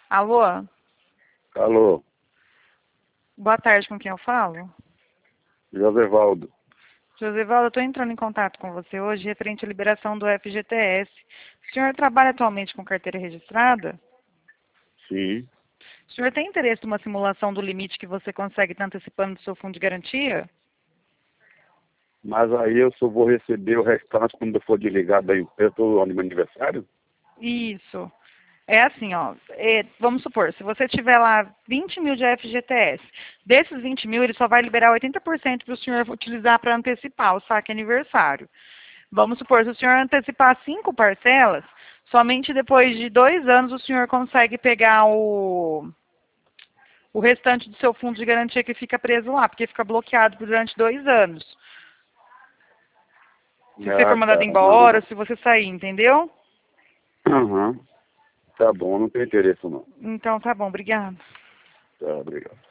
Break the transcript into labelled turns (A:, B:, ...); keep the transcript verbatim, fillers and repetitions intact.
A: Alô?
B: Alô,
A: Boa tarde, com quem eu falo?
B: Josevaldo.
A: Josevaldo, eu estou entrando em contato com você hoje referente à liberação do F G T S. O senhor trabalha atualmente com carteira registrada?
B: Sim,
A: O senhor tem interesse numa simulação do limite que você consegue estar antecipando do seu fundo de garantia?
B: mas aí eu só vou receber o restante quando eu for desligado da empresa no meu aniversário?
A: Isso. É assim, ó, é, vamos supor, se você tiver lá vinte mil de F G T S, desses vinte mil ele só vai liberar oitenta por cento para o senhor utilizar para antecipar o saque aniversário. Vamos supor, se o senhor antecipar cinco parcelas, somente depois de dois anos o senhor consegue pegar o, o restante do seu fundo de garantia que fica preso lá, porque fica bloqueado durante dois anos. Se você for
B: Ah,
A: mandado
B: tá.
A: embora, se você sair, entendeu?
B: Aham. Tá bom, não tem interesse não.
A: Então tá bom, obrigada.
B: Tá, obrigado.